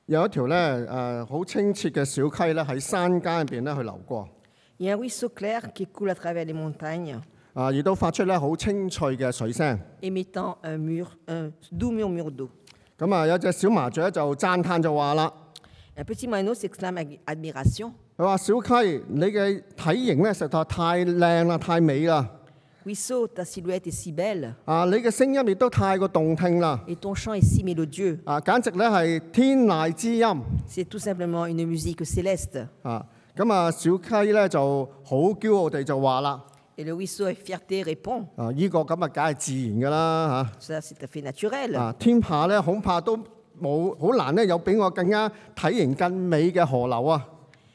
有一條咧好清澈嘅小溪咧喺山間入邊咧去流過， Il y a un ruisseau clair qui coule à travers les montagnes, 亦都發出咧好清脆嘅水聲。 émettant un doux murmure d'eau. 咁啊，有隻小麻雀就讚歎就話啦， Un petit moineau s'exclame avec admiration. 佢話：小溪，你嘅體型咧實在太靚啦，太美啦！ Ruisseau, ta silhouette est si belle 你嘅聲音亦都太過動聽啦！ et ton chant est si mélodieux. 簡直咧係天籟之音。 C'est tout simplement une musique céleste. 咁小溪咧就好驕傲地就話啦， Et le ruisseau avec fierté répond, 呢個咁啊，梗係自然㗎啦 ça c'est tout à fait naturel. 天下咧恐怕都冇好難咧有比我更加體型更美嘅河流啊！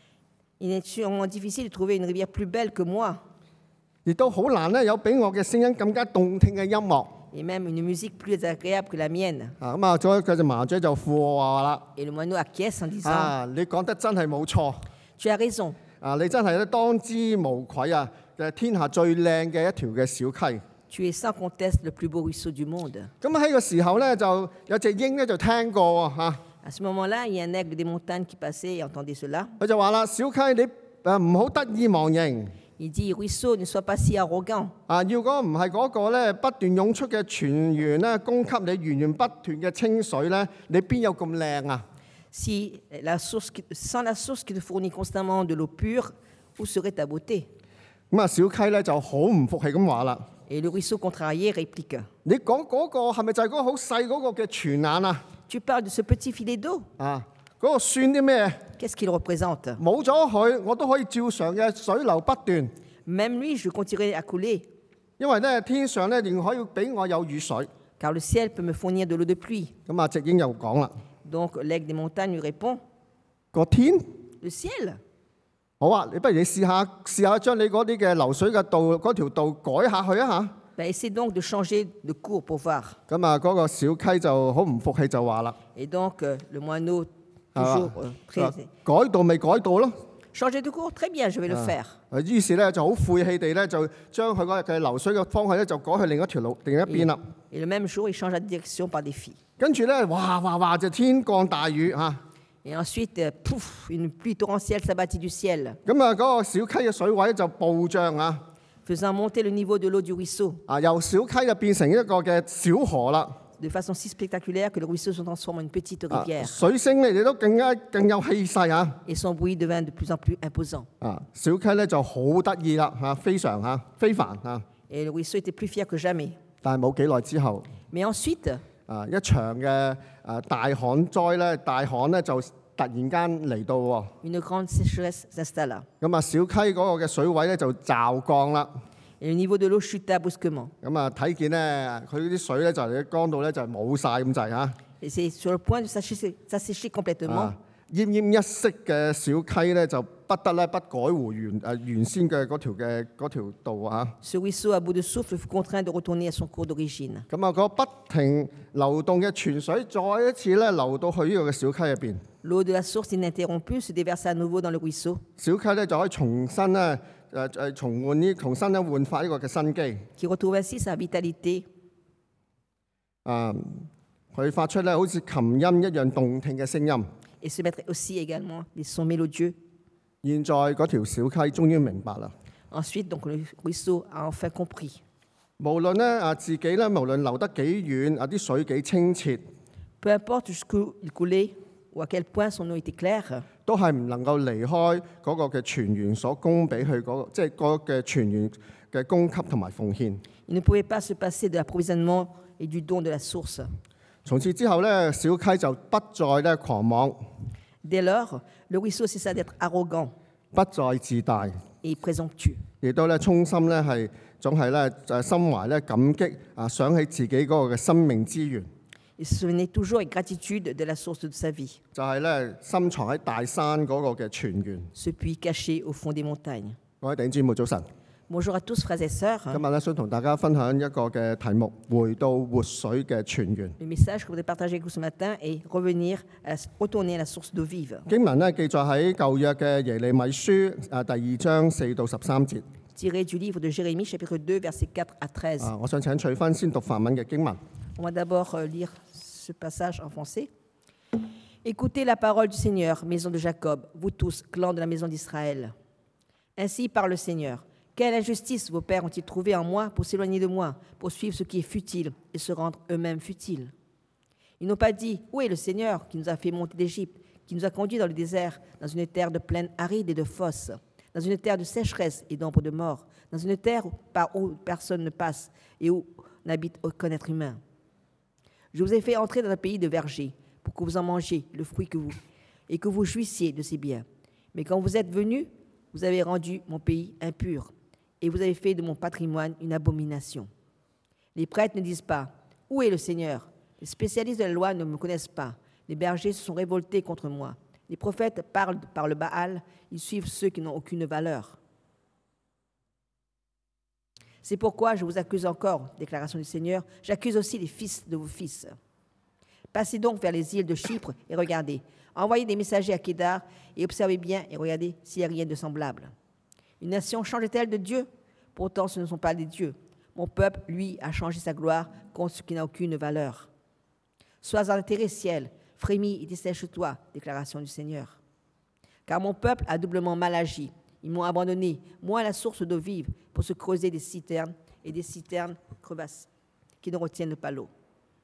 Il est sûrement difficile de trouver une rivière plus belle que moi, 亦都好難咧有比我嘅聲音更加動聽嘅音樂。 et même une musique plus agréable que la mienne. 所以佢隻麻雀就附和話啦， Et le moineau acquiesce en disant, 你講得真係冇錯， tu as raison, 你真係咧當之無愧啊！天下最靚嘅一條嘅小溪。 tu es sans conteste le plus beau ruisseau du monde. 咁喺個時候咧，就有隻鷹咧就聽過喎。 À ce moment-là, il y a un aigle des montagnes qui passait et entendait cela. 佢就話啦：小溪，你唔好得意忘形。 Il dit, ruisseau, ne sois pas si arrogant. 如果唔係嗰個咧不斷湧出嘅泉源咧，供給你源源不斷嘅清水咧，你邊有咁靚啊？ Sans la source qui te fournit constamment de l'eau pure, où serait ta beauté? 咁小溪咧就好唔服氣咁話啦： Et le ruisseau contrarié réplique, 你講嗰個係咪就係嗰個好細嗰個嘅泉眼啊？ tu parles de ce petit filet d'eau? 嗰個算啲咩？ Qu'est-ce qu'il représente? 冇咗佢，我都可以照常嘅水流不斷， Même lui, je continuerai à couler, 因為咧天上咧仍可以俾我有雨水。 car le ciel peut me fournir de l'eau de pluie. 隻鷹又講啦： Donc l'aigle des montagnes lui répond, 個天 le ciel? 好啊，你不如你試下將你嗰啲嘅流水嘅道嗰條道改下去啊嚇！ Ben, essaie donc de changer de cours pour voir. 嗰個小溪就好唔服氣就話啦： Et donc le moineau, toujours très... 改道咪改道咯。 Changer de cours? Très bien, je vais le faire. 於是咧就好晦氣地咧就將佢嗰日嘅流水嘅方向咧就改去另一條路另一邊啦。 Et le même jour, il change la direction par défi. 跟住咧，哇就天降大雨嚇。 Et ensuite, pouf, une pluie torrentielle s'abattit du ciel, 嗰個小溪嘅水位就暴漲啊！ faisant monter le niveau de l'eau du ruisseau 由小溪就變成一個嘅小河啦。 de façon si spectaculaire que le ruisseau se transforme en une petite rivière. 水聲咧亦都更有氣勢啊！ Et son bruit devint de plus en plus imposant. 小溪咧就好得意啦非常非凡 Et le ruisseau était plus fier que jamais. 但係冇幾耐之後， Mais ensuite, 一場嘅大旱災咧，大旱咧就突然間嚟到喎。 une grande sécheresse s'installa. 小溪嗰個嘅水位咧就驟降啦。 Et le niveau de l'eau chuta brusquement. 睇見咧佢啲水咧就嚟乾到咧就冇晒咁滯嚇。 Et c'est sur le point de s'assécher complètement. 奄奄一息嘅小溪咧就不得咧不改回原先嘅嗰條道啊。 Ce ruisseau, à bout de souffle, fut contraint de retourner à son cours d'origine. 嗰不停流動嘅泉水再一次咧流到去呢個嘅小溪入邊。 L'eau de la source ininterrompue se déversa à nouveau dans le ruisseau, 小溪咧就可以重新咧煥發呢個嘅生機。 qui retrouve ainsi sa vitalité. 佢發出咧好似琴音一樣動聽嘅聲音。 Et se mettre aussi également des sons mélodieux. 現在嗰條小溪終於明白啦。 Ensuite, donc, le ruisseau a enfin compris. 無論咧自己咧，無論流得幾遠，啲水幾清澈， Peu importe jusqu'où il coulait ou à quel point son eau était claire, 都係唔能夠離開嗰個嘅泉源所供俾佢即係嗰個嘅泉源嘅供給同埋奉獻。 il ne pouvait pas se passer de l'approvisionnement et du don de la source. 從此之後咧，小溪就不再咧狂妄， Dès lors, le ruisseau cessa d'être arrogant 不再自大， et présomptueux. 亦都咧衷心咧總係咧心懷咧感激想起自己嗰個嘅生命資源， Il se souvenait toujours avec gratitude de la source de sa vie, 就係咧深藏喺大山嗰個嘅泉源。 ce puits caché au fond des montagnes. 各位弟兄姊妹早晨， Bonjour à tous, frères et sœurs. 今日咧想同大家分享一個嘅題目：回到活水嘅泉源。 Le message que je voudrais partager avec vous ce matin est retourner à la source d'eau vive. 經文咧記載喺舊約嘅耶利米書第2章4到13節。 Tiré du livre de Jérémie, chapitre 2, versets 4 à 13. 我想請翠芬先讀梵文嘅經文。 On va d'abord lire ce passage en français. Écoutez la parole du Seigneur, maison de Jacob, vous tous, clans de la maison d'Israël. Ainsi parle le Seigneur. Quelle injustice vos pères ont-ils trouvé en moi pour s'éloigner de moi, pour suivre ce qui est futile et se rendre eux-mêmes futiles? Ils n'ont pas dit, où est le Seigneur qui nous a fait monter d'Égypte, qui nous a conduits dans le désert, dans une terre de plaine aride et de fosses, dans une terre de sécheresse et d'ombre de mort, dans une terre par où personne ne passe et où n'habite aucun être humain. Je vous ai fait entrer dans un pays de vergers pour que vous en mangiez le fruit et que vous jouissiez de ses biens. Mais quand vous êtes venus, vous avez rendu mon pays impur et vous avez fait de mon patrimoine une abomination. Les prêtres ne disent pas, où est le Seigneur? Les spécialistes de la loi ne me connaissent pas. Les bergers se sont révoltés contre moi. Les prophètes parlent par le Baal, ils suivent ceux qui n'ont aucune valeur. C'est pourquoi je vous accuse encore, déclaration du Seigneur, j'accuse aussi les fils de vos fils. Passez donc vers les îles de Chypre et regardez. Envoyez des messagers à Kédar et observez bien et regardez s'il n'y a rien de semblable. Une nation change-t-elle de Dieu? Pourtant, ce ne sont pas des dieux. Mon peuple, lui, a changé sa gloire contre ce qui n'a aucune valeur. Sois altéré, ciel, frémis et dessèche-toi, déclaration du Seigneur. Car mon peuple a doublement mal agi. Ils m'ont abandonné, moi la source d'eau vive, pour se creuser des citernes et des citernes crevasses qui ne retiennent pas l'eau.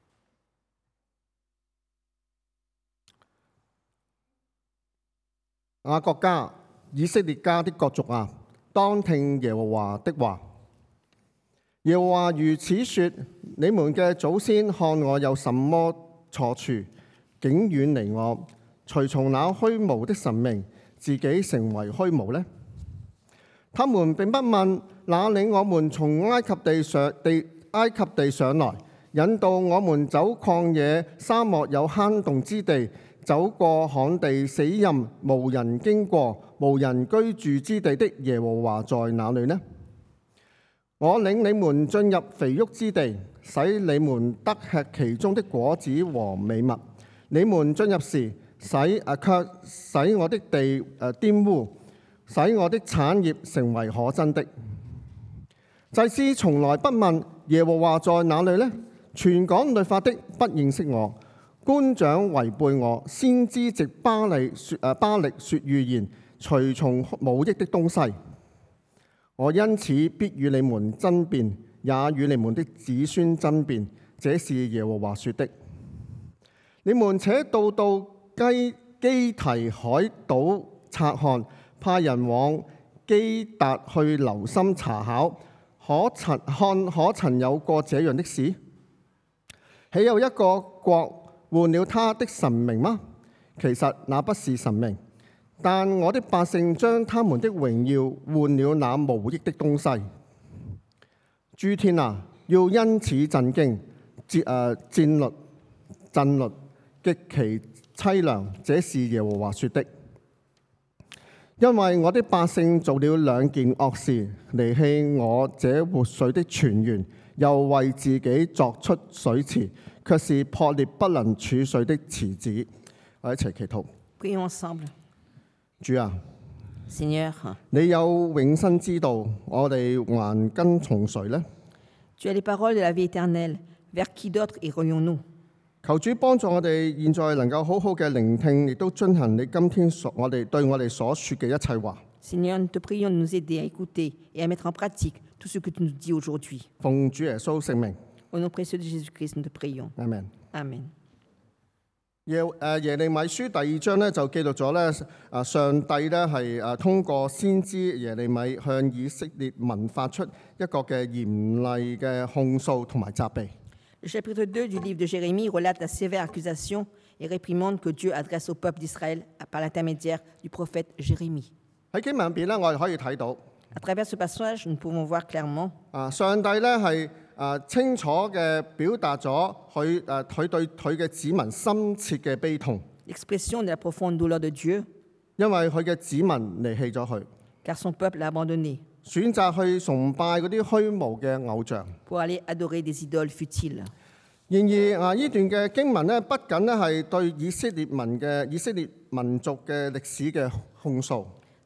雅各家、以色列家的各族啊，當聽耶和華的話。耶和華如此說：你們嘅祖先看我有什麼錯處，竟遠離我，隨從那虛無的神明，自己成為虛無呢？他們並不問那領我們從埃及地上來，引導我們走曠野、沙漠有坑洞之地，走過旱地死蔭，無人經過、無人居住之地的耶和華在哪裏呢？我領你們進入肥沃之地，使你們得吃其中的果子和美物。你們進入時，卻使我的地玷污，使我的產業成為可憎的。祭司從來不問耶和華在哪裏呢？傳講律法的不認識我，官長違背我，先知藉巴力說預言，隨從無益的東西。我因此必與你們爭辯，也與你們的子孫爭辯，這是耶和華說的。你們且到基提海島察看，派人往基達去留心查考，可曾有過這樣的事？豈有一個國換了他的神明嗎？其實那不是神明，但我的百姓將他們的榮耀換了那無益的東西。諸天啊，要因此震驚，震慄，極其凄涼，這是耶和華說的。因為我的百姓做了兩件惡事，離棄我這活水的泉源，又為自己作出水池，卻是破裂不能儲水的池子。我一齊祈禱。 Prions ensemble. 主啊， Seigneur, 你有永生之道，我哋還跟從誰呢？ tu as les paroles de la vie éternelle. Vers qui d'autre irions-nous? 求主幫助我哋現在能夠好好嘅聆聽，亦都遵行你今天對我哋所說嘅一切話。 Seigneur, nous te prions de nous aider à écouter et à mettre en pratique tout ce que tu nous dis aujourd'hui. 奉主耶穌聖名。 Au nom précieux de Jésus-Christ, nous te prions. Amen. Amen. 耶利米書第2章咧就記錄咗咧上帝咧係通過先知耶利米向以色列民發出一個嘅嚴厲嘅控訴同埋責備。 Le chapitre 2 du livre de Jérémie relate la sévère accusation et réprimande que Dieu adresse au peuple d'Israël par l'intermédiaire du prophète Jérémie. 喺經文入邊咧，我哋可以睇到 À travers ce passage, nous pouvons voir clairement 上帝咧係清楚嘅表達咗佢對佢嘅子民深切嘅悲痛， l'expression de la profonde douleur de Dieu, 因為佢嘅子民離棄咗佢， car son peuple l'a abandonné 選擇去崇拜嗰啲虛無嘅偶像。 pour aller adorer des idoles futiles. 然而呢段嘅經文咧，不僅咧係對以色列民族嘅歷史嘅控訴。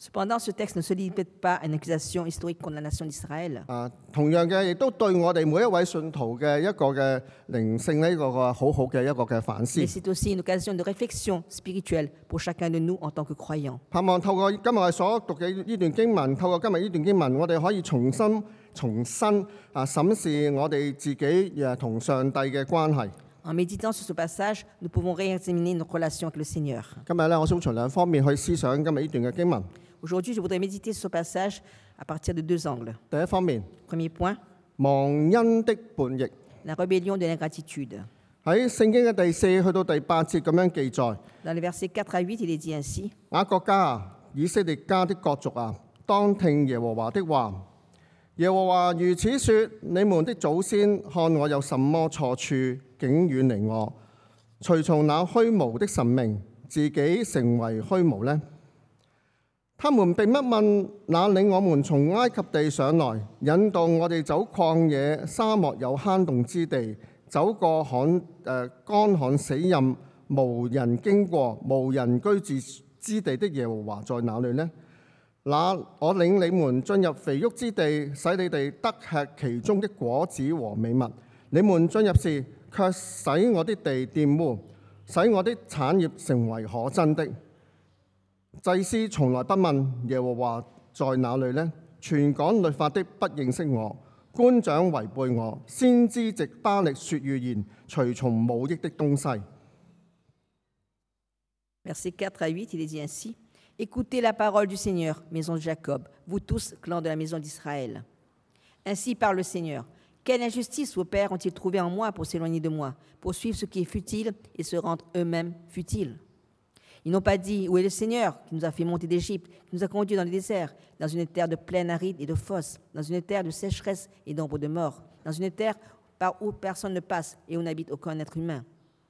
Cependant, ce texte ne se limite pas à une accusation historique contre la nation d'Israël. 同樣嘅，亦都對我哋每一位信徒嘅一個嘅靈性呢個好好嘅一個嘅反思 Mais。c'est aussi une occasion de réflexion spirituelle pour chacun de nous en tant que croyants. 盼望透過今日我哋所讀嘅呢段經文，透過今日呢段經文，我哋可以重新審視我哋自己同上帝嘅關係。 En méditant sur ce passage, nous pouvons réexaminer notre relation avec le Seigneur. 今日咧，我想從兩方面去思想今日呢段嘅經文。 Aujourd'hui, je voudrais méditer sur ce passage à partir de 2 angles. 第一方面， Premier point, 忘恩的叛逆。 la rébellion de l'ingratitude. 喺聖經嘅第4去到第8節咁樣記載。 Dans les versets 4 à 8, il est dit ainsi. 雅各家啊，以色列家的各族啊，當聽耶和華的話。耶和華如此說：你們的祖先看我有什麼錯處，竟遠離我，隨從那虛無的神明，自己成為虛無呢？他們並不問那領我們從埃及地上來，引導我哋走曠野、沙漠有坑洞之地，走過乾旱死蔭、無人經過、無人居住之地的耶和華在哪裏呢？那我領你們進入肥沃之地，使你哋得吃其中的果子和美物。你們進入時，卻使我的地玷污，使我的產業成為可憎的。祭司從來不問耶和華在哪裏呢？傳講律法的不認識我，官長違背我，先知藉巴力說預言，隨從無益的東西。 Versets 4 à 8, il est dit ainsi. Écoutez la parole du Seigneur, maison de Jacob, vous tous, clans de la maison d'Israël. Ainsi parle le Seigneur. Quelle injustice vos pères ont-ils trouvé en moi pour s'éloigner de moi, pour suivre ce qui est futile et se rendre eux-mêmes futiles? Ils n'ont pas dit, où est le Seigneur qui nous a fait monter d'Égypte, qui nous a conduits dans le désert, dans une terre de plaine aride et de fosse, dans une terre de sécheresse et d'ombre de mort, dans une terre par où personne ne passe et où n'habite aucun être humain.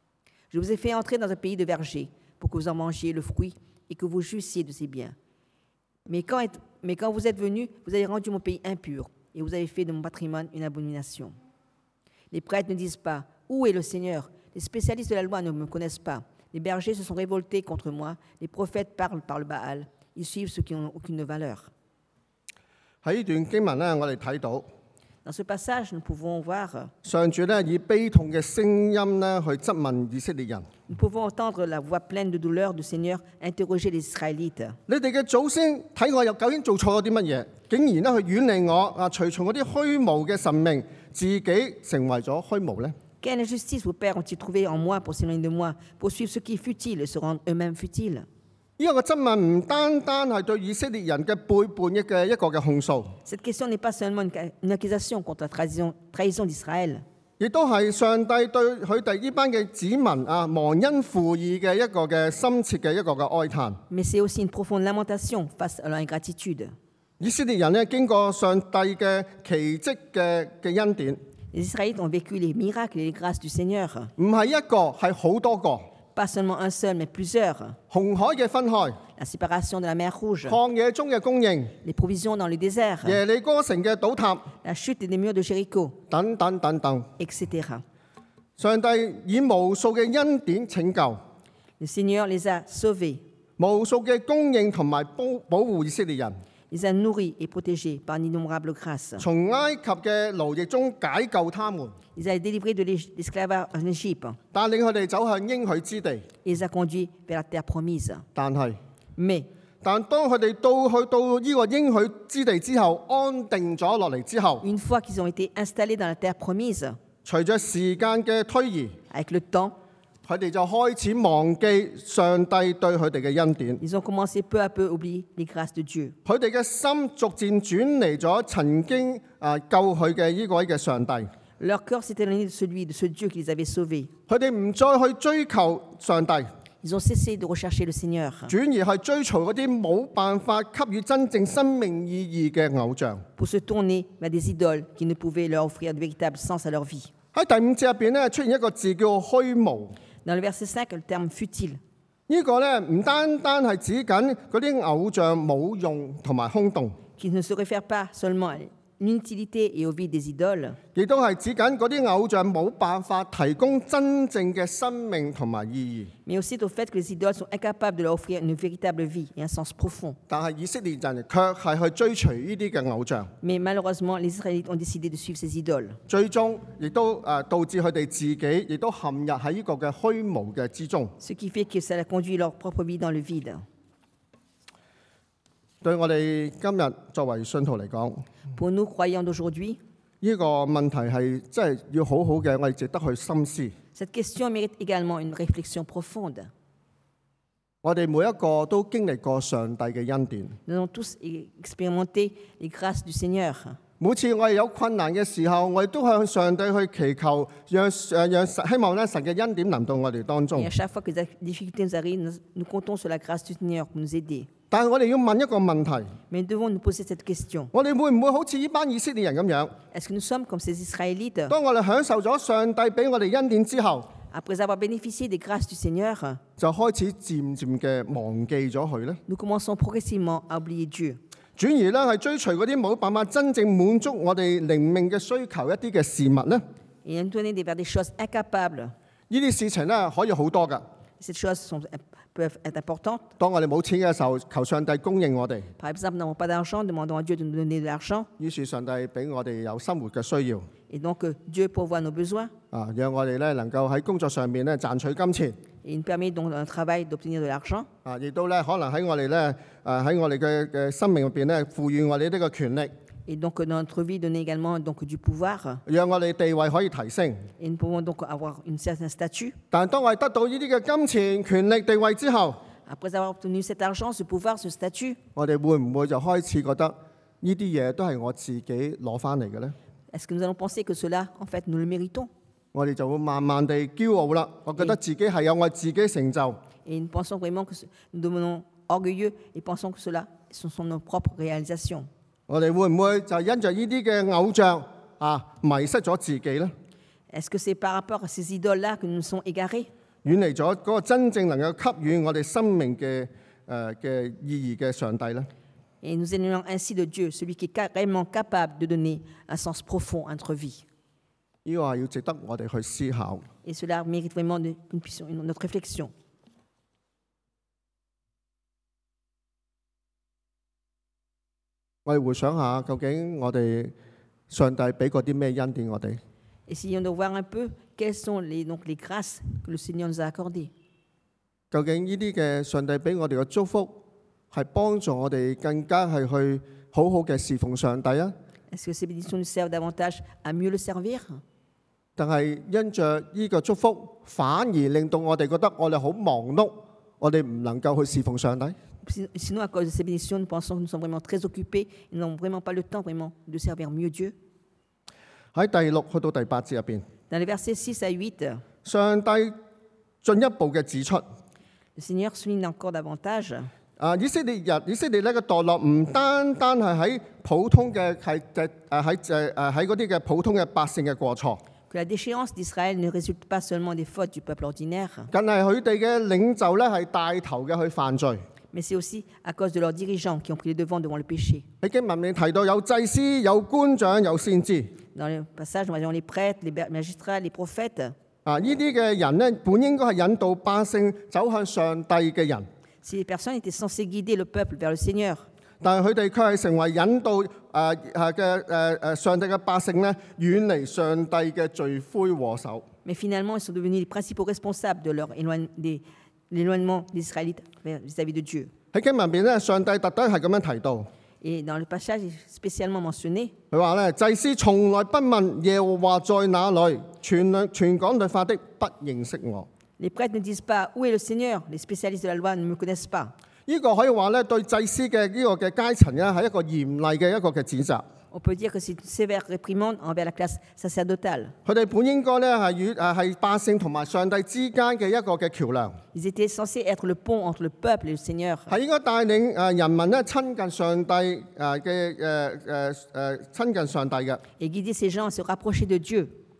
Je vous ai fait entrer dans un pays de vergers pour que vous en mangiez le fruit et que vous jussiez de ses biens. Mais quand vous êtes venus, vous avez rendu mon pays impur et vous avez fait de mon patrimoine une abomination. Les prêtres ne disent pas, où est le Seigneur? Les spécialistes de la loi ne me connaissent pas. Les bergers se sont révoltés contre moi. Les prophètes parlent par le Baal. Ils suivent ceux qui n'ont aucune valeur. 喺呢段經文咧，我哋睇到 Dans ce passage, nous pouvons voir, 上主咧以悲痛嘅聲音咧去質問以色列人： nous pouvons entendre la voix pleine de douleur du Seigneur interroger les Israélites. 你哋嘅祖先睇我又究竟做錯咗啲乜嘢？竟然咧去遠離我隨從嗰啲虛無嘅神明，自己成為咗虛無呢？ Quelle injustice vos pères ont-ils trouvé en moi pour s'éloigner de moi, pour suivre ce qui est futile et se rendre eux-mêmes futiles? 呢個質問唔單單係對以色列人嘅背叛嘅一個嘅控訴， Cette question n'est pas seulement une accusation contre la trahison d'Israël, 亦都係上帝對佢哋呢班嘅子民忘恩負義嘅一個嘅深切嘅一個嘅哀嘆。 mais c'est aussi une profonde lamentation face à leur ingratitude. 以色列人咧經過上帝嘅奇蹟嘅恩典， Les Israélites ont vécu les miracles et les grâces du Seigneur. 唔係一個係好多個。 Pas seulement un seul, mais plusieurs. 紅海嘅分開， La séparation de la mer Rouge, 曠野中嘅供應， les provisions dans le désert, 耶利哥城嘅倒塌， la chute des murs de Jéricho, 等等等等。 etc. 上帝以無數嘅恩典拯救， Le Seigneur les a sauvés, 無數嘅供應同埋保護以色列人， les a nourris et protégés par d'innombrables grâces. 從埃及嘅奴役中解救他們， Il les a délivrés de l'esclavage en Égypte 帶領佢哋走向應許之地。 et les a conduits vers la terre promise. 但係， Mais 當佢哋到呢個應許之地之後，安定咗落嚟之後， une fois qu'ils ont été installés dans la terre promise, 隨着時間嘅推移， avec le temps, 佢哋就開始忘記上帝對佢哋嘅恩典。 ils ont commencé peu à peu à oublier les grâces de Dieu. 佢哋嘅心逐漸轉離咗曾經救佢嘅呢位嘅上帝， Leur cœur s'est éloigné de celui de ce Dieu qui les avait sauvés. 佢哋唔再去追求上帝， Ils ont cessé de rechercher le Seigneur 轉而係追隨嗰啲冇辦法給予真正生命意義嘅偶像。 pour se tourner vers des idoles qui ne pouvaient leur offrir de véritable sens à leur vie. 喺第5節入邊咧出現一個字叫虛無， Dans le verset 5, le terme futile. 呢個咧唔單單係指緊嗰啲偶像冇用同埋空洞， Qui ne se réfère pas seulement à l'inutilité et au vide des idoles, 亦都係指緊嗰啲偶像冇辦法提供真正嘅生命同埋意義。 mais aussi au fait que les idoles sont incapables de leur offrir une véritable vie et un sens profond. 但係以色列人卻係去追隨呢啲嘅偶像， Mais malheureusement, les Israélites ont décidé de suivre ces idoles. 最終亦都導致佢哋自己亦都陷入喺呢個嘅虛無嘅之中。 Ce qui fait que ça a conduit leur propre vie dans le vide. 對我哋今日作為信徒嚟講， Pour nous, croyants d'aujourd'hui, 呢個問題係真係要好好嘅，我哋值得去深思。 cette question mérite également une réflexion profonde. 我哋每一個都經歷過上帝嘅恩典。 Nous avons tous expérimenté les grâces du Seigneur. 每次我哋有困難嘅時候，我哋都向上帝去祈求，希望咧神嘅恩典臨到我哋當中 Et à。chaque fois que les difficultés nous arrivent, nous comptons sur la grâce du Seigneur pour nous aider. 但係我哋要問一個問題： Mais nous devons nous poser cette question. 我哋會唔會好似呢班以色列人咁樣？ Est-ce que nous sommes comme ces Israélites? 當我哋享受咗上帝俾我哋恩典之後， Après avoir bénéficié des grâces du Seigneur, 就開始漸漸嘅忘記咗佢咧， nous commençons progressivement à oublier Dieu. 轉而咧係追隨嗰啲冇辦法真正滿足我哋靈命嘅需求一啲嘅事物咧。 Et à nous tourner vers des choses incapables. 呢啲事情咧可以好多㗎。 Ces choses peuvent être importantes. 當我哋冇錢嘅時候，求上帝供應我哋， Par exemple, nous n'avons pas d'argent, demandons à Dieu de nous donner de l'argent. 於是上帝俾我哋有生活嘅需要。 Et donc, Dieu pourvoit nos besoins. 讓我哋咧能夠喺工作上面咧賺取金錢， Et il nous permet donc dans le travail d'obtenir de l'argent. 亦都咧可能喺我哋咧喺我哋嘅生命入邊咧賦予我哋呢個權力， Et donc, dans notre vie, donner également donc, du pouvoir. 讓我哋地位可以提升。 Et nous pouvons donc avoir une certaine statut. 但係當我哋得到呢啲嘅金錢、權力、地位之後， Après avoir obtenu cet argent, ce pouvoir, ce statut, 我哋會唔會就開始覺得呢啲嘢都係我自己攞翻嚟嘅咧？ est-ce que nous allons penser que cela, en fait, nous le méritons? 我哋就會慢慢地驕傲啦。我覺得自己係有我自己成就。 Et nous pensons vraiment que nous devenons orgueilleux et pensons que cela, ce sont nos propres réalisations. 我哋會唔會就因着呢啲嘅偶像迷失咗自己咧？ Est-ce que c'est par rapport à ces idoles-là que nous nous sommes égarés? 遠離咗嗰個真正能夠給予我哋生命嘅意義嘅上帝咧？ Et nous éloignons ainsi de Dieu, celui qui est carrément capable de donner un sens profond à notre vie. 呢個係要值得我哋去思考。 Et cela mérite vraiment notre réflexion. 我哋回想下，究竟我哋上帝俾過啲咩恩典我哋？ Essayons de voir un peu quelles sont les grâces que le Seigneur nous a accordées. 究竟呢啲嘅上帝俾我哋嘅祝福，係幫助我哋更加係去好好嘅侍奉上帝啊？ Est-ce que ces bénédictions nous servent davantage à mieux le servir? 但係因着呢個祝福，反而令到我哋覺得我哋好忙碌，我哋唔能夠去侍奉上帝。 Sinon, à cause de ces bénédictions, nous pensons que nous sommes vraiment très occupés et nous n'avons vraiment pas le temps vraiment de servir mieux Dieu. 喺第6去到第8節入邊， Dans les versets 6 à 8, 上帝進一步嘅指出， le Seigneur souligne encore davantage 以色列咧嘅墮落唔單單係喺普通嘅喺嗰啲嘅普通嘅百姓嘅過錯， que la déchéance d'Israël ne résulte pas seulement des fautes du peuple ordinaire, 更係佢哋嘅領袖咧係帶頭嘅去犯罪。 mais c'est aussi à cause de leurs dirigeants qui ont pris le devant devant le péché. 喺經文裏提到有祭司、有官長、有先知。 Dans le passage, nous voyons les prêtres, les magistrats, les prophètes. 呢啲嘅人咧，本應該係引導百姓走向上帝嘅人， Ces personnes étaient censées guider le peuple vers le Seigneur. 但係佢哋卻係成為引導上帝嘅百姓咧，遠離上帝嘅罪魁禍首。 Mais finalement, ils sont devenus les principaux responsables de l'éloignement des Israélites vis-à-vis de Dieu. 喺經文入邊咧，上帝特登係咁樣提到， Et dans le passage spécialement mentionné, 佢話咧，祭司從來不問耶和華在哪裏，傳講律法的不認識我。 les prêtres ne disent pas où est le Seigneur, les spécialistes de la loi ne me connaissent pas. 呢個可以話咧，對祭司嘅呢個嘅階層咧，係一個嚴厲嘅一個嘅指責。 On peut dire que c'est une sévère réprimande envers la classe sacerdotale. 佢哋本應該咧係百姓同埋上帝之間嘅一個嘅橋梁， Ils étaient censés être le pont entre le peuple et le Seigneur. 係應該帶領人民咧親近上帝親近上帝嘅。 Et guider ces gens à se rapprocher de Dieu.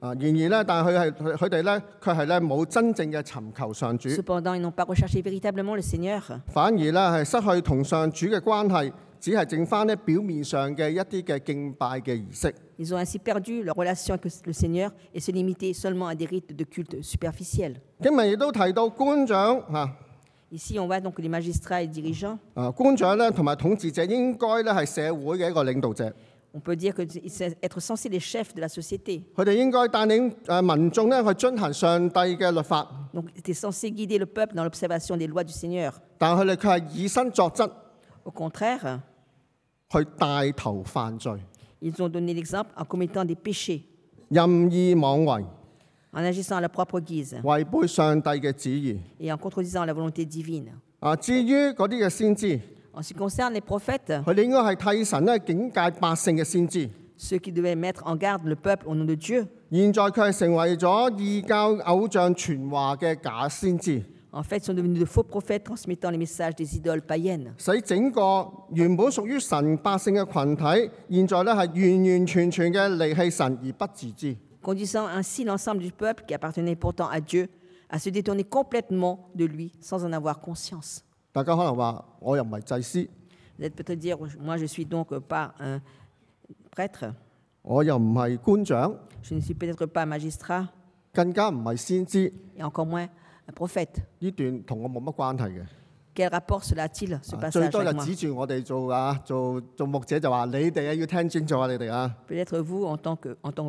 然而咧，但係佢哋咧，卻係咧冇真正嘅尋求上主， Cependant, ils n'ont pas recherché véritablement le Seigneur. 反而咧係失去同上主嘅關係，只係剩翻咧表面上嘅一啲嘅敬拜嘅儀式。 Ils ont ainsi perdu leur relation avec le Seigneur et se limitaient seulement à des rites de culte superficiels. 經文亦都提到官長 Ici, on voit donc les magistrats et dirigeants. 官長咧同埋統治者應該咧係社會嘅一個領導者， On peut dire qu'ils être censés les chefs de la société. 佢哋應該帶領民眾咧去遵行上帝嘅律法， Donc, ils étaient censés guider le peuple dans l'observation des lois du Seigneur. 但佢哋卻係以身作則， Au contraire, 去帶頭犯罪， ils ont donné l'exemple en commettant des péchés, 任意妄為， en agissant à leur propre guise 違背上帝嘅旨意。 et en contredisant la volonté divine. 至於嗰啲嘅先知， En ce qui concerne les prophètes, 佢哋應該係替神咧警戒百姓嘅先知， ceux qui devaient mettre en garde le peuple au nom de Dieu, 現在佢係成為咗異教偶像傳話嘅假先知， en fait, sont devenus de faux prophètes transmettant les messages des idoles païennes. 使整個原本屬於神百姓嘅群體，現在咧係完完全全嘅離棄神而不自知。 Conduisant ainsi l'ensemble du peuple qui appartenait pourtant à Dieu à se détourner complètement de lui sans en avoir conscience. 大家可能話：我又唔係祭司， Vous allez peut-être dire, moi je suis donc pas un prêtre, 我又唔係官長， je ne suis peut-être pas un magistrat, 更加唔係先知。 et encore moins un prophète. 呢段同我冇乜關係嘅。 Quel rapport cela a-t-il, ce 最 passage 多就 avec moi? 指住我哋做牧者就話：你哋要聽清楚啊！你哋啊！ Peut-être vous, en tant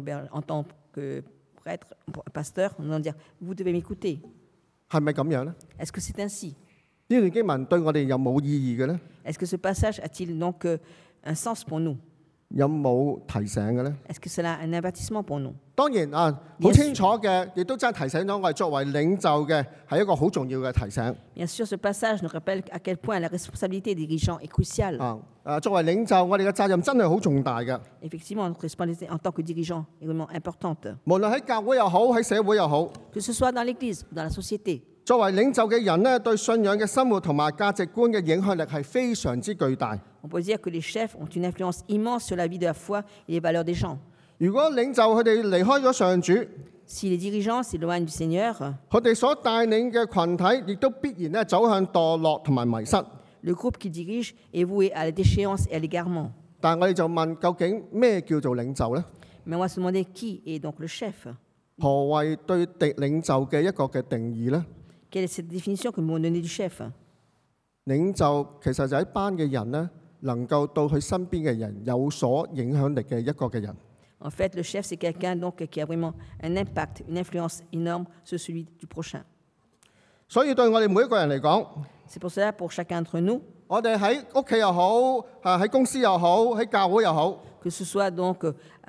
que prêtre, pasteur, on va dire, vous devez m'écouter. 係咪咁樣呢？ Est-ce que c'est ainsi? 呢段經文對我哋有冇意義嘅呢？ Est-ce que ce passage a-t-il donc un sens pour nous? 有冇提醒嘅呢？ Est-ce que cela a un avertissement pour nous? 當然好清楚嘅，亦都真係提醒咗我哋作為領袖嘅係一個好重要嘅提醒。 Bien sûr, ce passage nous rappelle à quel point la responsabilité des dirigeants est cruciale. 作為領袖，我哋嘅責任真係好重大嘅。 Effectivement, notre responsabilité en tant que dirigeant est vraiment importante. 無論喺教會又好，喺社會又好， Que ce soit dans l'Église ou dans la société, 作為領袖嘅人呢，對信仰嘅生活同埋價值觀嘅影響力係非常之巨大。 on peut dire que les chefs ont une influence immense sur la vie de la foi et les valeurs des gens. 如果領袖佢哋離開咗上主， Si les dirigeants s'éloignent du Seigneur, 佢哋所帶領嘅群體亦都必然咧走向墮落同埋迷失。 le groupe qu'ils dirigent est voué à la déchéance et à l'égarement. 但我哋就問，究竟咩叫做領袖呢？ Mais on va se demander qui est donc le chef? 何謂對領袖嘅一個嘅定義呢？ Quelle est cette définition que nous avons donnée du chef? 領袖其實就係一班嘅人呢，能夠到佢身邊嘅人有所影響力嘅一個嘅人。 En fait, le chef, c'est quelqu'un donc qui a vraiment un impact, une influence énorme sur celui du prochain. 所以對我哋每一個人嚟講， C'est pour cela, pour chacun d'entre nous, 我哋喺屋企又好，喺公司又好，喺教會又好， que ce soit donc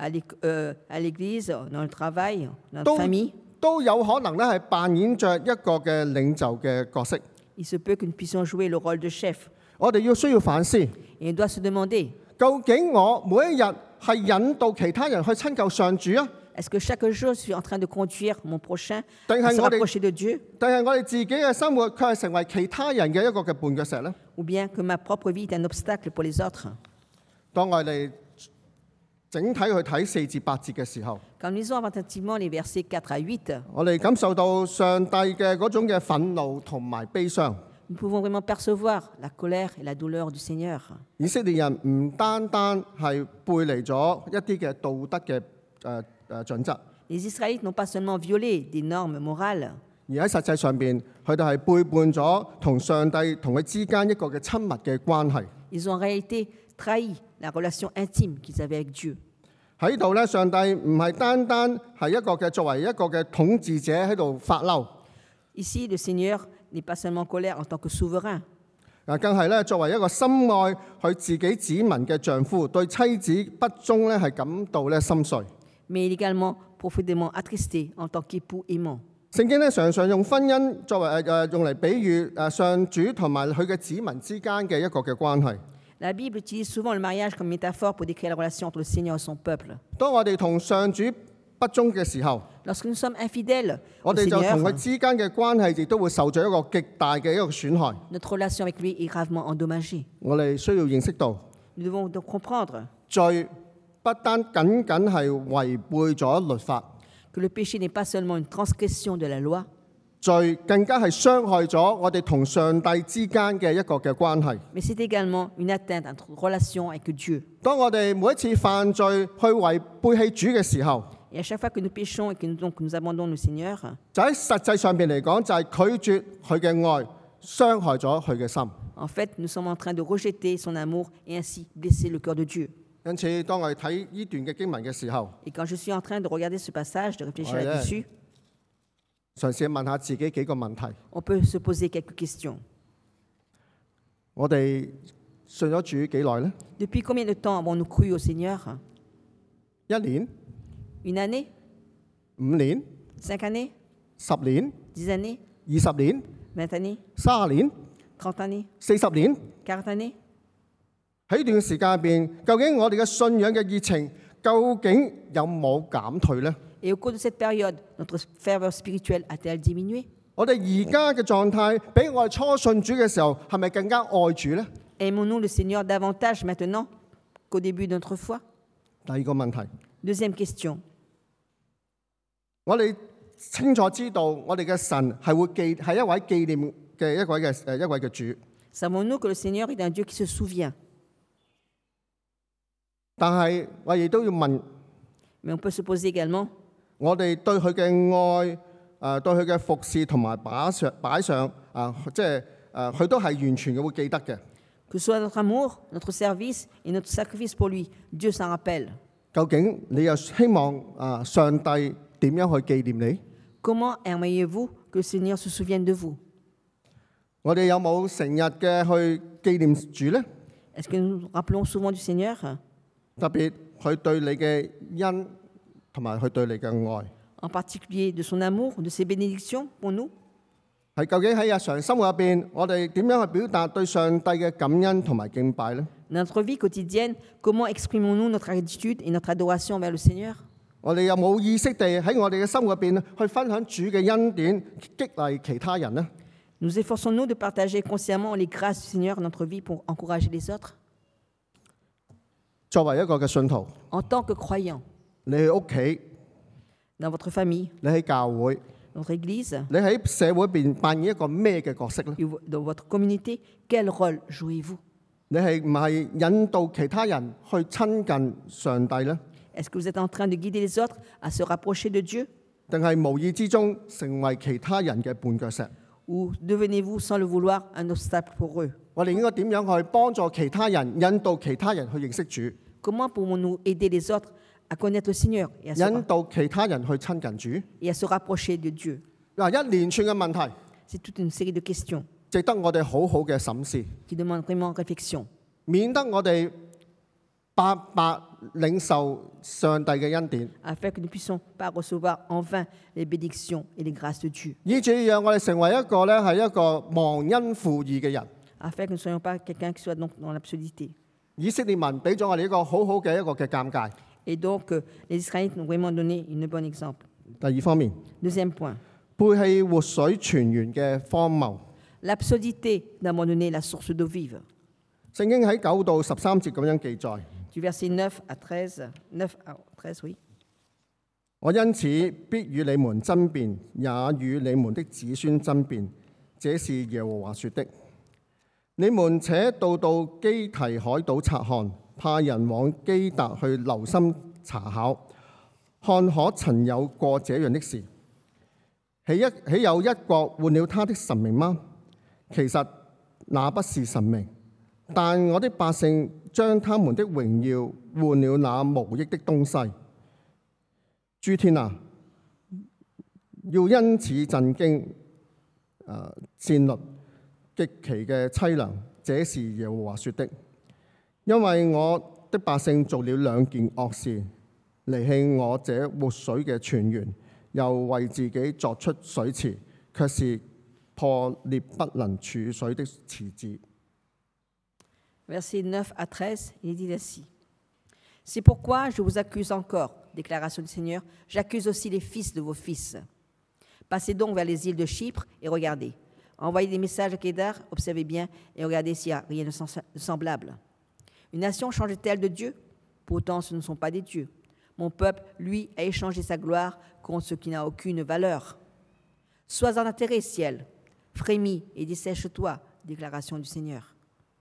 à l'église, dans le travail, dans notre famille, 都有可能咧係扮演着一個嘅領袖嘅角色。 il se peut que nous puissions jouer le rôle de chef. 我哋需要反思， Et on doit se demander, 究竟我每一日係引導其他人去親近上主啊， est-ce que chaque jour je suis en train de conduire mon prochain 定 à 係 se 我哋 rapprocher de Dieu, 定係我哋自己嘅生活卻係成為其他人嘅一個嘅絆腳石呢？ ou bien que ma propre vie est un obstacle pour les autres? 當我哋整體去睇4至8節嘅時候， Quand nous lisons attentivement les versets 4 à 8, 我哋感受到上帝嘅嗰種嘅憤怒同埋悲傷。 nous pouvons vraiment percevoir la colère et la douleur du Seigneur. 以色列人唔單單係背離咗一啲嘅道德嘅準則， Les Israélites n'ont pas seulement violé des normes morales, 而喺實際上邊，佢哋係背叛咗同上帝同佢之間一個嘅親密嘅關係。 ils ont en réalité trahi la relation intime qu'ils avaient avec Dieu. 喺度咧，上帝唔係單單係一個嘅作為一個嘅統治者喺度發嬲， Ici, le Seigneur n'est pas seulement en colère en tant que souverain, 更係咧作為一個深愛佢自己子民嘅丈夫，對妻子不忠咧係感到咧心碎。 mais il est également profondément attristé en tant qu'époux aimant. 聖經咧常常用婚姻作為用嚟比喻上主同埋佢嘅子民之間嘅一個嘅關係。 La Bible utilise souvent le mariage comme métaphore pour décrire la relation entre le Seigneur et son peuple. 當我哋同上主不忠嘅時候， Lorsque nous sommes infidèles 我 au 哋就同佢 Seigneur, 之間嘅關係亦都會受咗一個極大嘅一個損害。 notre relation avec lui est gravement endommagée. 我哋需要認識到， Nous devons donc comprendre 罪不單僅僅係違背咗律法， que le péché n'est pas seulement une transgression de la loi, 罪更加係傷害咗我哋同上帝之間嘅一個嘅關係。 mais c'est également une atteinte à notre relation avec Dieu. 當我哋每一次犯罪去違背棄主嘅時候， Et à chaque fois que nous péchons et que nous abandonnons le Seigneur, 就喺實際上邊嚟講，就係拒絕佢嘅愛，傷害咗佢嘅心。 en fait, nous sommes en train de rejeter son amour et ainsi blesser le cœur de Dieu. 因此，當我哋睇呢段嘅經文嘅時候， Et quand je suis en train de regarder ce passage, de réfléchir Ouais. là-dessus, 嘗試問下自己幾個問題： on peut se poser quelques questions. 我哋信咗主幾耐呢？ Depuis combien de temps avons-nous cru au Seigneur? 1年、 Une année? 5年、 5 années? 10年、 10 années? 20年、 20 années? 30年、 30 années? 40年。 40 années? 喺呢段時間入邊，究竟我哋嘅信仰嘅熱情究竟有冇減退呢？ Et au cours de cette période, notre ferveur spirituelle a-t-elle diminué? 我哋而家嘅狀態比我哋初信主嘅時候係咪更加愛主呢？ Aimons-nous le Seigneur davantage maintenant qu'au début de notre foi? 第二個問題， Deuxième question. 我哋清楚知道我哋嘅神係係一位紀念嘅一位嘅主， Savons-nous que le Seigneur est un Dieu qui se souvient? 但係我亦都要問， Mais on peut se poser également, 我哋對佢嘅愛，對佢嘅服侍同埋擺上即係佢都係完全嘅會記得嘅。 que ce soit notre amour, notre service et notre sacrifice pour lui, Dieu s'en rappelle. 究竟你又希望上帝點樣去紀念你？ Comment aimeriez-vous que le Seigneur se souvienne de vous? 我哋有冇成日嘅去紀念主呢？ Est-ce que nous nous rappelons souvent du Seigneur? 特別佢對你嘅恩同埋佢對你嘅愛， En particulier de son amour, de ses bénédictions pour nous? 係究竟喺日常生活入邊，我哋點樣去表達對上帝嘅感恩同埋敬拜呢？ Dans notre vie quotidienne, comment exprimons-nous notre gratitude et notre adoration vers le Seigneur? 我哋有冇意識地喺我哋嘅生活入邊去分享主嘅恩典，激勵其他人呢？ Nous efforçons-nous de partager consciemment les grâces du Seigneur dans notre vie pour encourager les autres? 作為一個嘅信徒， En tant que croyant, 你喺屋企， dans votre famille, 你喺教會， notre Église, 你喺社會入邊扮演一個咩嘅角色呢？ et dans votre communauté, quel rôle jouez-vous? 你係唔係引導其他人去親近上帝呢？ Est-ce que vous êtes en train de guider les autres à se rapprocher de Dieu? 定係無意之中成為其他人嘅絆腳石？ Ou devenez-vous, sans le vouloir, un obstacle pour eux? 我哋應該點樣去幫助其他人，引導其他人去認識主， Comment pouvons-nous aider les autres à connaître le Seigneur et 引導其他人去親近主？ se rapprocher de Dieu? 嗱，一連串嘅問題， C'est toute une série de questions 值得我哋好好嘅審視， qui demandent vraiment réflexion, 免得我哋白白領受上帝嘅恩典， afin que nous ne puissions pas recevoir en vain les bénédictions et les grâces de Dieu, 以至於讓我哋成為一個咧係一個忘恩負義嘅人。 afin que nous ne soyons pas quelqu'un qui soit donc dans l'absurdité. 以色列民俾咗我哋一個好好嘅一個嘅鑑戒。 Et donc, les Israélites nous ont vraiment donné un bon exemple. 第二方面， Deuxième point, 背棄活水泉源嘅荒謬。 l'absurdité d'abandonner la source d'eau vive. 聖經喺9到13節咁樣記載。 Du verset 9 à 13, 9 à 13, oui. 我因此必與你們爭辯，也與你們的子孫爭辯，這是耶和華說的。你們且到基提海島察看，派人往基達去留心查考，看可曾有過這樣的事。豈有一國換了他的神明嗎？其實那不是神明，但我的百姓將他們的榮耀換了那無益的東西。諸天啊，要因此震驚，戰慄極其嘅凄涼，這是耶和華說的。因為我的百姓做了2件惡事，離棄我這活水嘅泉源，又為自己作出水池，卻是破裂不能儲水的池子。 Versets 9 à 13, il dit ainsi. C'est pourquoi je vous accuse encore, déclaration du Seigneur, j'accuse aussi les fils de vos fils. Passez donc vers les îles de Chypre et regardez. Envoyez des messages à Kédar, observez bien et regardez s'il n'y a rien de semblable. Une nation change-t-elle de Dieu? Pourtant ce ne sont pas des dieux. Mon peuple, lui, a échangé sa gloire contre ce qui n'a aucune valeur. Sois en atterré, ciel, frémis et dessèche-toi, déclaration du Seigneur.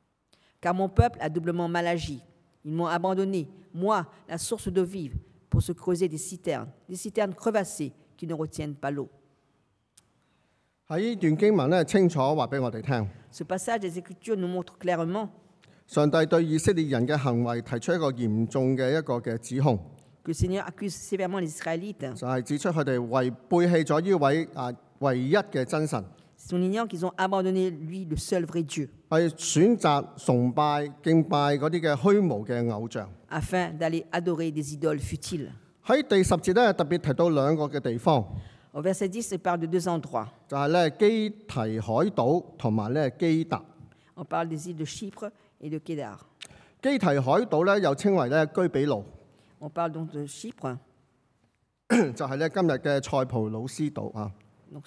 Car mon peuple a doublement mal agi. Ils m'ont abandonné, moi, la source d'eau vive, pour se creuser des citernes crevassées qui ne retiennent pas l'eau. 喺呢段經文咧，清楚話俾我哋聽， Ce passage des Écritures nous montre clairement 上帝對以色列人嘅行為提出一個嚴重嘅一個嘅指控， que le Seigneur accuse sévèrement les Israélites, 就係指出佢哋背棄咗呢位唯一嘅真神， en ignorant qu'ils ont abandonné lui, le seul vrai Dieu, 係選擇崇拜敬拜嗰啲嘅虛無嘅偶像。 afin d'aller adorer des idoles futiles. 喺第10節咧特別提到兩個嘅地方， Au verset 10, il parle de 2 endroits. 就係咧基提海島同埋咧基達。 On parle des îles de Chypre et de Kédar. 基提海島咧又稱為咧居比路， On parle donc de Chypre, 就係咧今日嘅塞浦路斯島啊。 donc,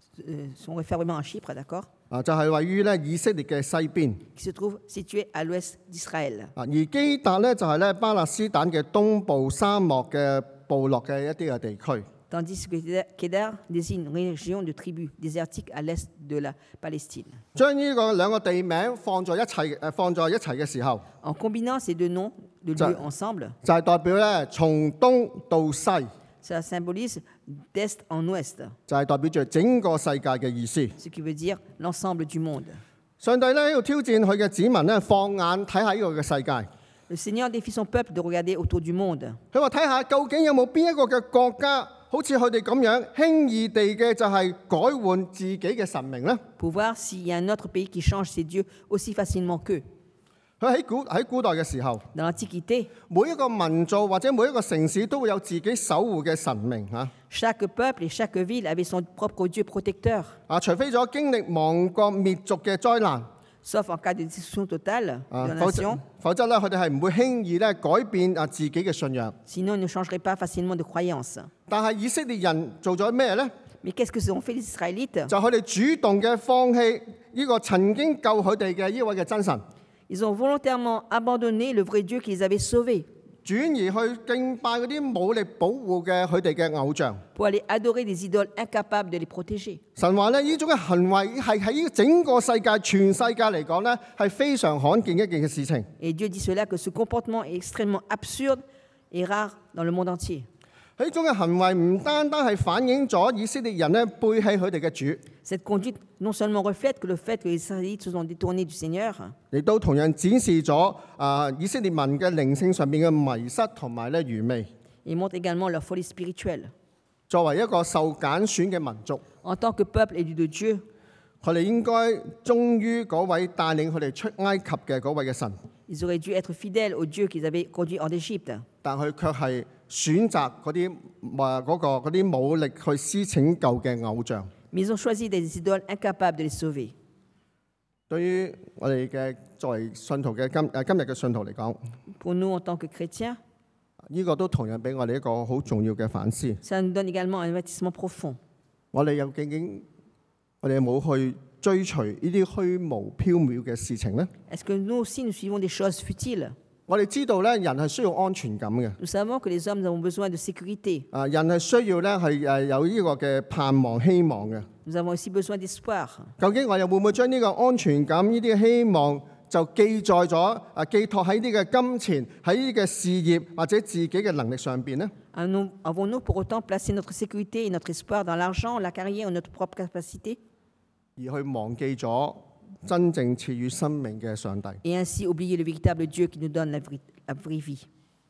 son référement à Chypre, d'accord, 就係位於咧以色列嘅西邊。 qui se trouve situé à l'ouest d'Israël. 而基達咧就係咧巴勒斯坦嘅東部沙漠嘅部落嘅一啲嘅地區。 Tandis que Kédar désigne une région de tribus désertiques à l'est de la Palestine. 將呢個兩個地名放在一齊嘅時候， En combinant ces deux noms de lieux ensemble, 就係代表咧從東到西， ça symbolise d'est en ouest, 就係代表住整個世界嘅意思。 ce qui veut dire l'ensemble du monde. 上帝咧喺度挑戰佢嘅子民咧，放眼睇下呢個嘅世界。 Le Seigneur défie son peuple de regarder autour du monde, 佢話睇下究竟有冇邊一個嘅國家好似佢哋咁樣輕易地嘅就係改換自己嘅神明呢？ pour voir s'il y a un autre pays qui change ses dieux aussi facilement qu'eux. 佢喺古代嘅時候， Dans l'Antiquité, 每一個民族或者每一個城市都會有自己守護嘅神明嚇。 chaque peuple et chaque ville avait son propre Dieu protecteur, 除非咗經歷亡國滅族嘅災難， sauf en cas de destruction totale de la 否則 nation. 咧佢哋係唔會輕易咧改變自己嘅信仰。 Sinon, ils ne changeraient pas facilement de croyance. 但係以色列人做咗咩呢？ Mais qu'est-ce que ont fait les Israélites? 就佢哋主動嘅放棄呢個曾經救佢哋嘅呢位嘅真神， Ils ont volontairement abandonné le vrai Dieu qui les avait sauvés 轉而去敬拜嗰啲冇力保護嘅佢哋嘅偶像。 pour aller adorer des idoles incapables de les protéger. 神話咧呢種嘅行為係喺整個世界、全世界嚟講咧係非常罕見一件嘅事情。 Et Dieu dit cela que ce comportement est extrêmement absurde et rare dans le monde entier. 呢種嘅行為唔單單係反映咗以色列人咧背棄佢哋嘅主， Cette conduite non seulement reflète que le fait que les Israélites se sont détournés du Seigneur, 亦都同樣展示咗以色列民嘅靈性上面嘅迷失同埋咧愚昧。 et montre également leur folie spirituelle. 作為一個受揀選嘅民族， En tant que peuple élu de Dieu, 佢哋應該忠於嗰位帶領佢哋出埃及嘅嗰位嘅神， ils auraient dû être fidèles au Dieu qu'ils avaient conduit hors d'Égypte. 但佢卻係選擇嗰啲武力去施拯救嘅偶像。 Mais ils ont choisi des idoles incapables de les sauver. 對於我哋嘅作為信徒嘅今日嘅信徒嚟講， Pour nous, en tant que chrétiens, 呢個都同樣俾我哋一個好重要嘅反思。 ça nous donne également un avertissement profond. 我哋究竟我哋有冇去追隨呢啲虛無縹緲嘅事情呢？ Est-ce que nous aussi, nous suivons des choses futiles? 我哋知道咧，人係需要安全感嘅。 Nous savons que les hommes nous avons besoin de sécurité. 人係需要咧係有呢個嘅盼望、希望嘅。 Nous avons aussi besoin d'espoir. 究竟我哋會唔會將呢個安全感、呢啲嘅希望就記載咗寄託喺呢個金錢、喺呢個事業或者自己嘅能力上邊呢？ Avons-nous pour autant placé notre sécurité et notre espoir dans l'argent, la carrière ou notre propre capacité, 而去忘記咗真正賜予生命嘅上帝？ et ainsi oublier le véritable Dieu qui nous donne la vraie vie?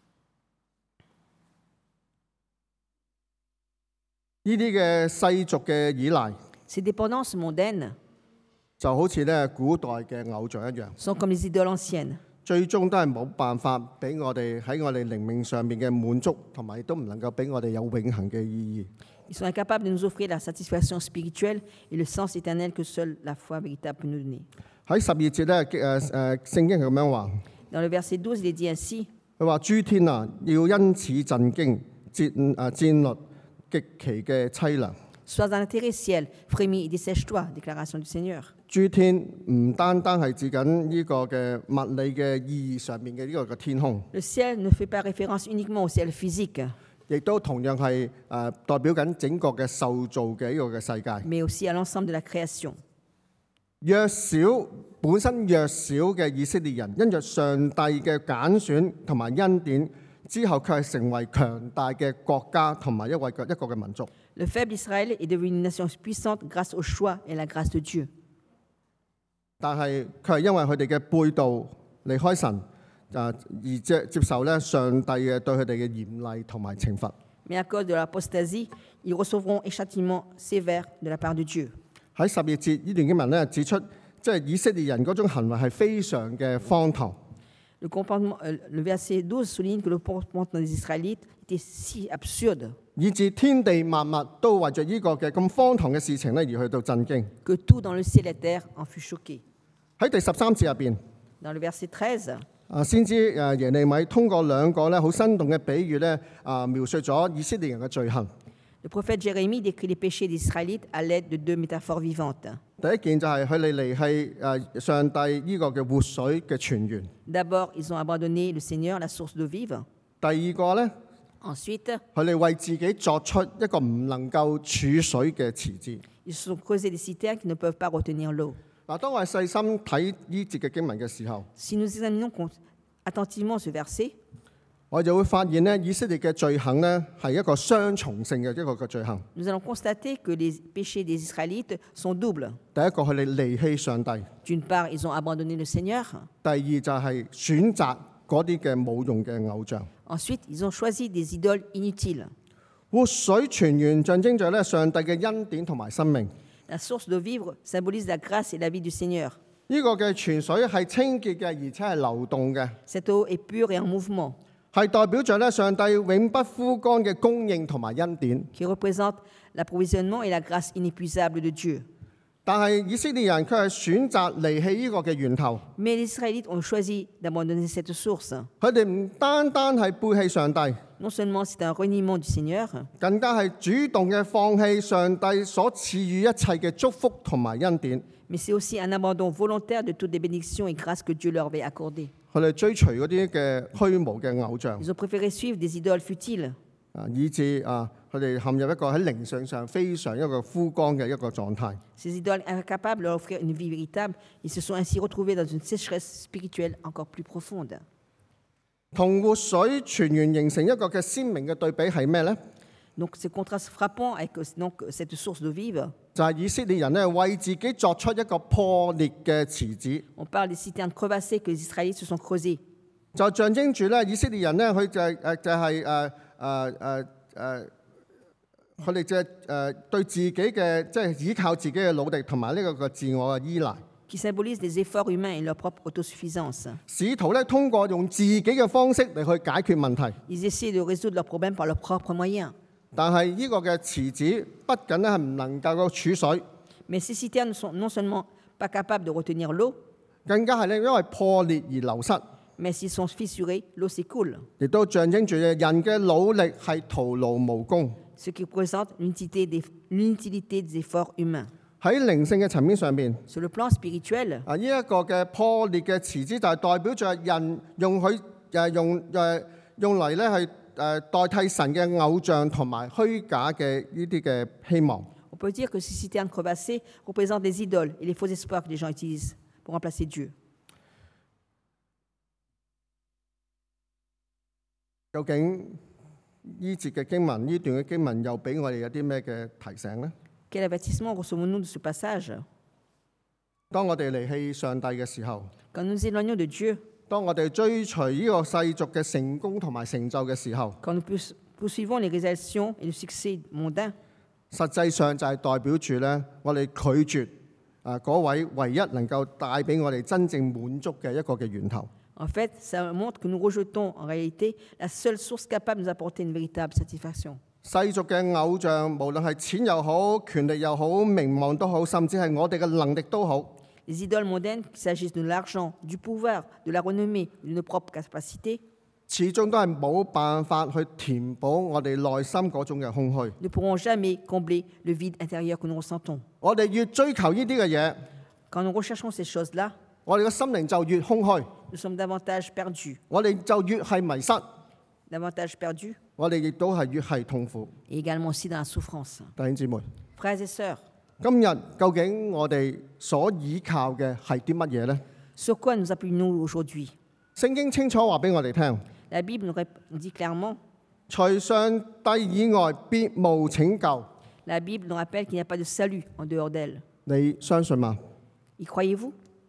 呢啲嘅世俗嘅依賴， Ces dépendances mondaines 就好似咧古代嘅偶像一樣， sont comme les idoles anciennes. 最終都係冇辦法俾我哋喺我哋靈命上面嘅滿足，同埋亦都唔能夠俾我哋有永恆嘅意義。 Ils sont incapables de nous offrir la satisfaction spirituelle et le sens éternel que seule la foi véritable peut nous donner. 喺12節咧，聖經係咁樣話， Dans le verset 12, il est dit ainsi: 佢話諸天啊，要因此震驚，戰律極其嘅凄涼。 Sois dans tes ciel, frémis et dessèche-toi, déclaration du Seigneur. 諸天唔單單係指緊呢個嘅物理嘅意義上面嘅呢個嘅天空， Le ciel ne fait pas référence uniquement au ciel physique, 亦都同樣係代表緊整個嘅受造嘅呢個嘅世界。 mais aussi à l'ensemble de la création. 弱小本身弱小嘅以色列人，因着上帝嘅揀選同埋恩典之後，卻係成為強大嘅國家同埋一個嘅民族。 Le faible Israël est devenu une nation puissante grâce au choix et la grâce de Dieu. 但係佢係因為佢哋嘅背道離開神，而接受咧上帝嘅對佢哋嘅嚴厲同埋懲罰。 Mais à cause de l'apostasie, ils recevront un châtiment sévère de la part de Dieu. 喺12節呢段經文咧指出，即係以色列人嗰種行為係非常嘅荒唐。 Le verset 12 souligne que le comportement des Israélites était si absurde 以致天地萬物都為着呢個嘅咁荒唐嘅事情咧而去到震驚。 que tout dans le ciel et terre en fut choqué. 喺第13節入邊， Dans le verset 13, 先知耶利米通過兩個咧好生動嘅比喻咧描述咗以色列人嘅罪行。 le prophète Jérémie décrit les péchés des Israélites à l'aide de deux métaphores vivantes. 第一件就係佢哋離棄上帝呢個嘅活水嘅泉源。 D'abord, ils ont abandonné le Seigneur, la source d'eau vive. 第二個咧， Ensuite, 佢哋為自己作出一個唔能夠儲水嘅池子。 ils se sont creusés des citernes qui ne peuvent pas retenir l'eau. 嗱，當我哋細心睇呢節嘅經文嘅時候， Si nous examinons attentivement ce verset, 我就會發現咧，以色列嘅罪行咧係一個雙重性嘅一個嘅罪行。 nous allons constater que les péchés des Israélites sont doubles. 第一個佢哋離棄上帝， D'une part, ils ont abandonné le Seigneur. 第二就係選擇嗰啲嘅冇用嘅偶像。 Ensuite, ils ont choisi des idoles inutiles. 活水泉源象徵著咧上帝嘅恩典同埋生命。 La source d'eau vive symbolise la grâce et la vie du Seigneur. 呢個嘅泉水係清潔嘅，而且係流動嘅， Cette eau est pure et en mouvement, 係代表著咧上帝永不枯乾嘅供應同埋恩典。 qui représente l'approvisionnement et la grâce inépuisable de Dieu. 但係以色列人卻係選擇離棄呢個嘅源頭， Mais les Israélites ont choisi d'abandonner cette source. 佢哋唔單單係背棄上帝， Non seulement c'est un reniement du Seigneur, 更加係主動嘅放棄上帝所賜予一切嘅祝福同埋恩典。 mais c'est aussi un abandon volontaire de toutes les bénédictions et grâces que Dieu leur avait accordées. 佢哋追隨嗰啲嘅虛無嘅偶像， Ils ont préféré suivre des idoles futiles, 以致佢哋陷入一個喺靈性上非常一個枯乾嘅一個狀態。 ces idoles incapables de leur offrir une vie véritable. Ils se sont ainsi retrouvés dans une sécheresse spirituelle encore plus profonde. 同活水泉源形成一個嘅鮮明嘅對比係咩呢？ Donc, ce contraste frappant avec cette source d'eau vive, 就係以色列人咧為自己作出一個破裂嘅池子， on parle des citernes crevassées que les Israélites se sont creusées. 就象徵住咧以色列人咧佢佢哋對自己嘅即係依靠自己嘅努力同埋呢個嘅自我嘅依賴， qui symbolisent les efforts humains et leur propre autosuffisance. 試圖咧通過用自己嘅方式嚟去解決問題。 Ils essaient de résoudre leurs problèmes par leurs propres moyens. 但係呢個嘅池子不僅咧係唔能夠個儲水， Mais ces citernes ne sont non seulement pas capables de retenir l'eau, 更加係咧因為破裂而流失， mais s'ils sont fissurés, l'eau s'écoule, 亦都象徵住人嘅努力係徒勞無功。 ce qui représente l'inutilité des efforts humains. 喺靈性嘅層面上邊， Sur le plan spirituel, 呢一個嘅破裂嘅池子就係代表着人用嚟咧係代替神嘅偶像同埋虛假嘅呢啲嘅希望。 on peut dire que ces citernes crevassées représentent des idoles et les faux espoirs que les gens utilisent pour remplacer Dieu. 究竟呢節嘅經文，呢段嘅經文又俾我哋有啲咩嘅提醒呢？ Quel avertissement recevons-nous de ce passage? 當我哋離棄上帝嘅時候， Quand nous nous éloignons de Dieu, 當我哋追隨呢個世俗嘅成功同埋成就嘅時候， quand nous poursuivons les réalisations et le succès mondain, 實際上就係代表住咧，我哋拒絕嗰位唯一能夠帶俾我哋真正滿足嘅一個嘅源頭。 en fait, ça montre que nous rejetons en réalité la seule source capable de nous apporter une véritable satisfaction. 世俗嘅偶像，無論係錢又好、權力又好、名望都好，甚至係我哋嘅能力都好， Les idoles mondaines, qu'il s'agisse de l'argent, du pouvoir, de la renommée, de nos propres capacités, 始終都係冇辦法去填補我哋內心嗰種嘅空虛。 ne pourront jamais combler le vide intérieur que nous ressentons. 我哋越追求呢啲嘅嘢， Quand nous recherchons ces choses-là, 我哋嘅心靈就越空虛， nous sommes davantage perdus, 我哋就越係迷失， davantage perdus, 我哋亦都係越係痛苦。 et également aussi dans la souffrance. 弟兄姊妹， Frères et sœurs, 今日究竟我哋所依靠嘅係啲乜嘢呢？ sur quoi nous appuyons-nous aujourd'hui? 聖經清楚話俾我哋聽， La Bible nous dit clairement, 除上帝以外，別無拯救。 la Bible nous rappelle qu'il n'y a pas de salut en dehors d'elle. 你相信嗎？ Y croyez-vous?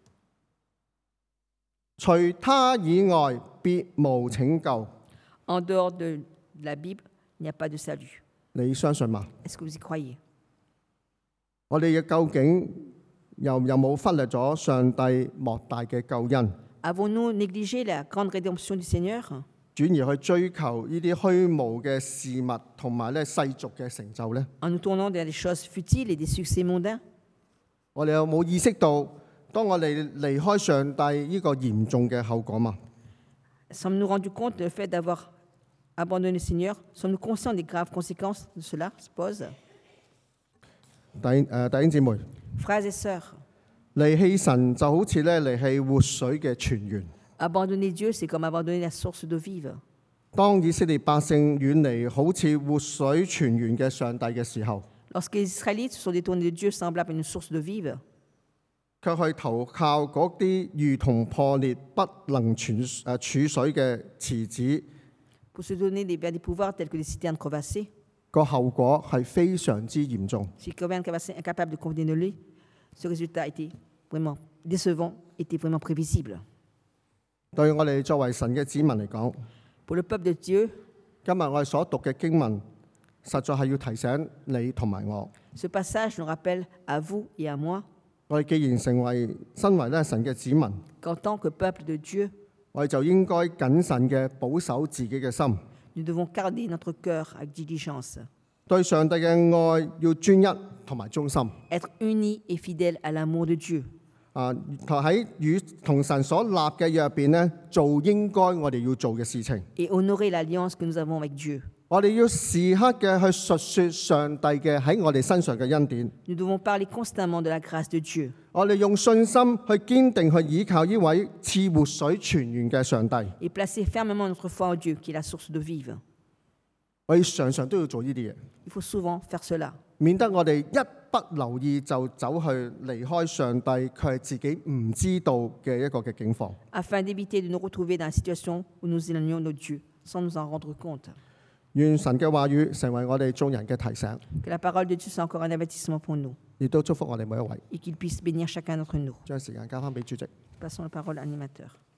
除他以外，別無拯救。 En dehors de la Bible, il n'y a pas de salut. 你相信嗎？ Est-ce que vous y croyez? 我哋嘅究竟有冇忽略咗上帝莫大嘅救恩， Avons-nous négligé la grande rédemption du Seigneur 轉而去追求呢啲虛無嘅事物同埋咧世俗嘅成就呢？ en nous tournant vers des choses futiles et des succès mondains? 我哋有冇意識到，當我哋離開上帝呢個嚴重嘅後果嘛？ Sommes-nous rendus compte du fait d'avoir abandonné le Seigneur? Sommes-nous conscients des graves conséquences de cela, je suppose? 弟兄姊妹， Frères et sœurs, 離棄神就好似咧離棄活水嘅泉源。 abandonner Dieu, c'est comme abandonner la source d'eau vive. 當以色列百姓遠離好似活水泉源嘅上帝嘅時候， Lorsque les Israélites se sont détournés de Dieu semblable à une source d'eau vive, 卻去投靠嗰啲如同破裂不能儲水嘅池子， pour se donner vers des pouvoirs tels que les citernes crevassées, 個後果係非常之嚴重。 si les cavernes crevassées incapables de contenir de l'eau, ce résultat était vraiment décevant, était vraiment prévisible. 對我哋作為神嘅子民嚟講， Pour le peuple de Dieu, 今日我哋所讀嘅經文，實在係要提醒你同埋我。 ce passage nous rappelle à vous et à moi 我哋既然身為咧神嘅子民， qu'en tant que peuple de Dieu, 我哋就應該謹慎嘅保守自己嘅心， nous devons garder notre cœur avec diligence, 對上帝嘅愛要專一同埋忠心。 être unis et fidèles à l'amour de Dieu, 喺與同神所立嘅約入邊咧，做應該我哋要做嘅事情。 et honorer l'alliance que nous avons avec Dieu. 我哋要時刻嘅去述說上帝嘅喺我哋身上嘅恩典。 Nous devons parler constamment de la grâce de Dieu 我哋用信心去堅定去倚靠呢位賜活水泉源嘅上帝。 et placer fermement notre foi en Dieu, qui est la source d'eau vive. 我哋常常都要做呢啲嘢， Il faut souvent faire cela, 免得我哋一不留意就走去離開上帝，佢係自己唔知道嘅一個嘅境況。 afin d'éviter de nous retrouver dans la situation où nous éloignons notre Dieu sans nous en rendre compte. 願神嘅話語成為我哋眾人嘅提醒， Que la parole de Dieu soit encore un avertissement pour nous 亦都祝福我哋每一位。 et qu'il puisse bénir chacun d'entre nous. 將時間交翻俾主席。 Passons la parole à l'animateur.